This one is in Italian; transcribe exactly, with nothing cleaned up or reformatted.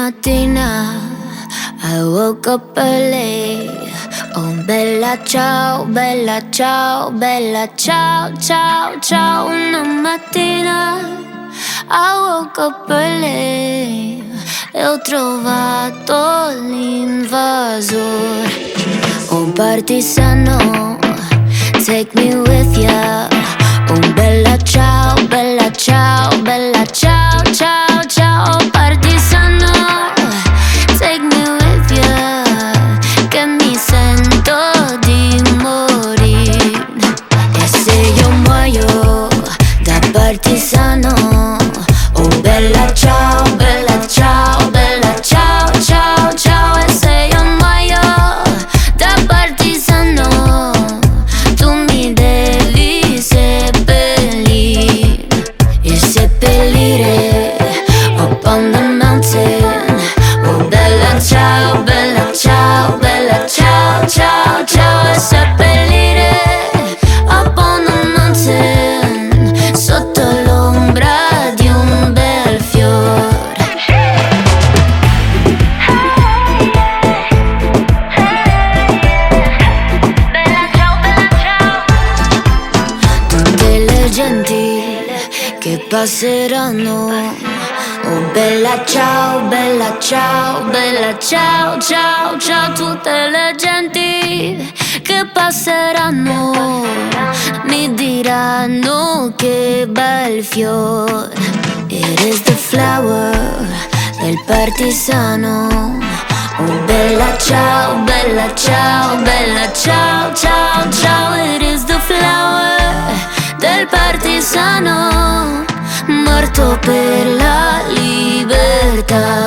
mattina I woke up early. Oh bella ciao, bella ciao, bella ciao, ciao, ciao. Una mattina I woke up early e ho trovato l'invasore. Oh partigiano, take me with ya. Oh bella ciao, bella ciao, bella ciao, ciao, ciao. Partigiano, take me with ya, che mi sento di morire. E se io muoio da partigiano, oh bella ciao, bella ciao, bella ciao, ciao, ciao. E se io muoio da partigiano, tu mi devi seppellire. E seppellire up on the mountain. Oh bella ciao, bella ciao, bella ciao, ciao, ciao. E seppellire up on the mountain, sotto l'ombra di un bel fiore. Bella ciao, bella ciao. Tutte le genti che passeranno. Oh bella ciao, bella ciao, bella ciao, ciao, ciao. Tutte le genti che passeranno mi diranno che bel fiore. It is the flower del partigiano. Oh bella ciao, bella ciao, bella ciao, ciao, ciao. It is the flower del partigiano, morto per la libertà.